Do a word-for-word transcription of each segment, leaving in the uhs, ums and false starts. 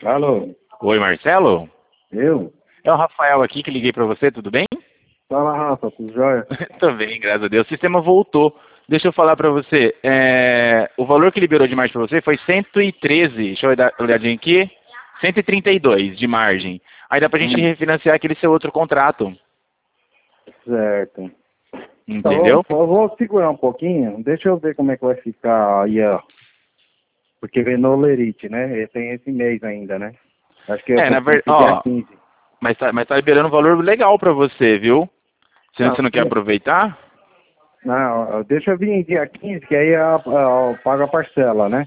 Alô, Oi, Marcelo? eu? É o Rafael aqui que liguei pra você, tudo bem? Fala, Rafa, tudo jóia? Tô bem, graças a Deus. O sistema voltou. Deixa eu falar pra você. é, O valor que liberou de margem pra você foi cento e treze. Deixa eu dar uma olhadinha aqui. cento e trinta e dois de margem. Aí dá pra gente Hum, refinanciar aquele seu outro contrato. certo. Tá bom, Entendeu? eu vou segurar um pouquinho, deixa eu ver como é que vai ficar aí, ó. Porque vem no Lerite, né? E tem esse mês ainda, né? Acho que eu É, na tenho verdade, que dia ó, quinze. mas tá, mas tá liberando um valor legal pra você, viu? Você, Não, você não quer sim. aproveitar? Não, deixa eu vir em dia quinze, que aí eu, eu pago a parcela, né?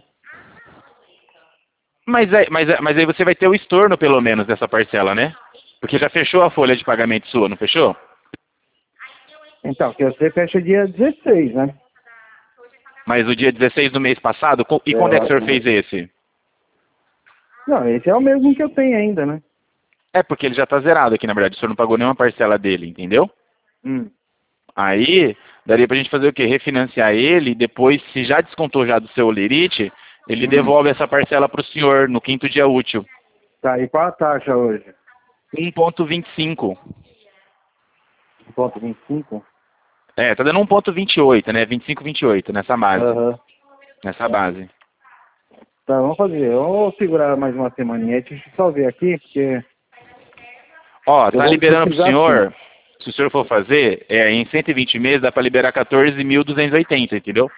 Mas, aí- mas, mas aí você vai ter o estorno, pelo menos, dessa parcela, né? Porque já fechou a folha de pagamento sua, não fechou? Então, que você fecha dia dezesseis, né? Mas o dia dezesseis do mês passado, co- e É, quando eu é que o acho senhor que... fez esse? Não, esse é o mesmo que eu tenho ainda, né? É porque ele já está zerado aqui, na verdade. O senhor não pagou nenhuma parcela dele, entendeu? Hum. Aí, daria pra gente fazer o quê? Refinanciar ele, e depois, se já descontou já do seu lerite, ele Hum. devolve essa parcela para o senhor no quinto dia útil. Tá, e qual a taxa hoje? um vírgula vinte e cinco. um ponto vinte e cinco? É, tá dando um vírgula vinte e oito, né? vinte e cinco, vinte e oito nessa base. Aham. Nessa base. Tá, vamos fazer. Eu vou segurar mais uma semaninha. Deixa eu só ver aqui, porque Ó, eu tá vou liberando pro precisar sim. senhor, se o senhor for fazer, é, em cento e vinte meses dá pra liberar quatorze mil duzentos e oitenta, entendeu?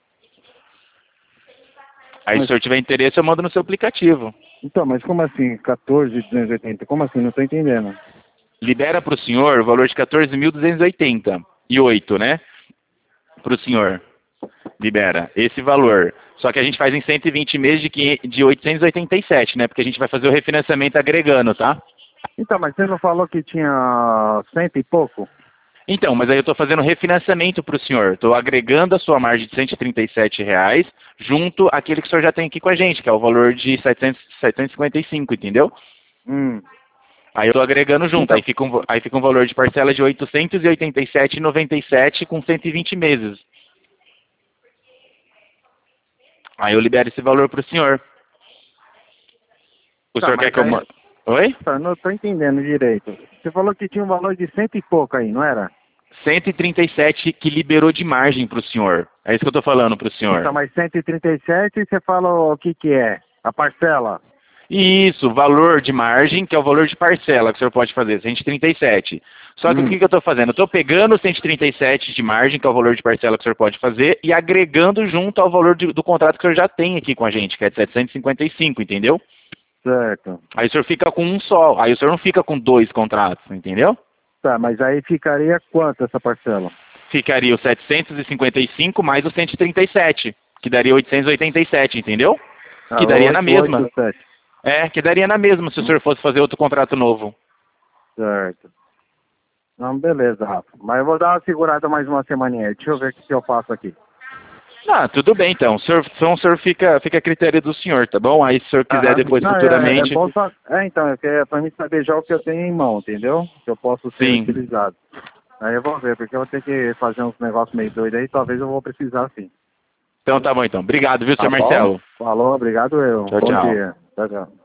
Aí se o Mas, senhor tiver interesse, eu mando no seu aplicativo. então, mas como assim? quatorze, duzentos e oitenta? Como assim? Não tô entendendo. Libera para o senhor o valor de quatorze mil duzentos e oitenta e oito, né? Para o senhor. Libera esse valor. Só que a gente faz em cento e vinte meses de, quinhentos de oitocentos e oitenta e sete, né? Porque a gente vai fazer o refinanciamento agregando, tá? Então, mas você não falou que tinha cento e pouco? Então, mas aí eu estou fazendo refinanciamento para o senhor. Estou agregando a sua margem de cento e trinta e sete reais junto àquele que o senhor já tem aqui com a gente, que é o valor de setecentos, setecentos e cinquenta e cinco, entendeu? Hum. Aí eu estou agregando junto. Então, Aí fica, um, aí fica um valor de parcela de oitocentos e oitenta e sete reais e noventa e sete centavos com cento e vinte meses. Aí eu libero esse valor para o senhor. O tá, senhor quer mas que eu aí... mande? Oi? Tá, não tô entendendo direito. Você falou que tinha um valor de cento e pouco aí, não era? cento e trinta e sete que liberou de margem para o senhor. É isso que eu estou falando para o senhor. Então, mas cento e trinta e sete, você fala o que que é? A parcela? Isso, valor de margem, que é o valor de parcela que o senhor pode fazer, cento e trinta e sete. Só que o Hum. que, que eu estou fazendo? Eu estou pegando o cento e trinta e sete de margem, que é o valor de parcela que o senhor pode fazer, e agregando junto ao valor de- do contrato que o senhor já tem aqui com a gente, que é de setecentos e cinquenta e cinco, entendeu? Certo. Aí o senhor fica com um só, aí o senhor não fica com dois contratos, entendeu? Tá, mas aí ficaria quanto essa parcela? Ficaria o setecentos e cinquenta e cinco mais o cento e trinta e sete, que daria oitocentos e oitenta e sete, entendeu? Ah, Que daria na mesma. oitocentos e oitenta e sete. É, que daria na mesma se o Hum. senhor fosse fazer outro contrato novo. Certo. Não, beleza, Rafa. Mas eu vou dar uma segurada mais uma semaninha aí. Deixa eu ver o que, que eu faço aqui. Ah, tudo bem então. O senhor, então o senhor fica, fica a critério do senhor, tá bom? Aí se o senhor quiser Aham. depois Não, é, é futuramente. bom só... É, então, é, que é pra mim saber já o que eu tenho em mão, entendeu? Que eu posso ser Sim. utilizado. Aí eu vou ver, porque eu vou ter que fazer uns negócios meio doidos aí, talvez eu vou precisar sim. Então tá bom então. Obrigado, viu, Tá senhor bom? Marcelo? Falou, obrigado eu. Tchau, Bom tchau. dia. Tchau, tchau.